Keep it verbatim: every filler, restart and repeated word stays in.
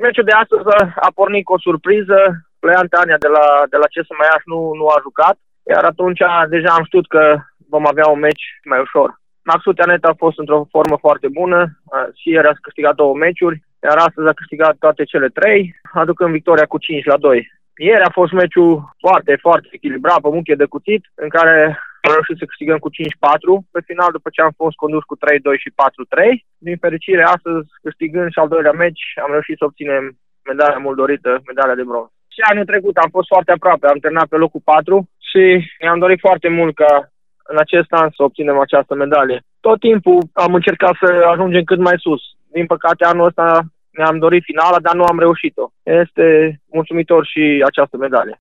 Meciul de astăzi a pornit cu o surpriză. Pleian Tania de la, de la C S M A Iași nu, nu a jucat, iar atunci deja am știut că vom avea un meci mai ușor. Naxul Teanet a fost într-o formă foarte bună și ieri a câștigat două meciuri, iar astăzi a câștigat toate cele trei, aducând victoria cu cinci la doi. Ieri a fost meciul foarte, foarte echilibrat, pe muche de cuțit, în care am reușit să câștigăm cu cinci patru pe final, după ce am fost condus cu trei doi și patru trei. Din fericire, astăzi, câștigând și al doilea meci, am reușit să obținem medalia mult dorită, medalia de bronz. Și anul trecut am fost foarte aproape, am terminat pe locul patru și mi-am dorit foarte mult ca în acest an să obținem această medalie. Tot timpul am încercat să ajungem cât mai sus. Din păcate, anul ăsta ne-am dorit finala, dar nu am reușit-o. Este mulțumitor și această medalie.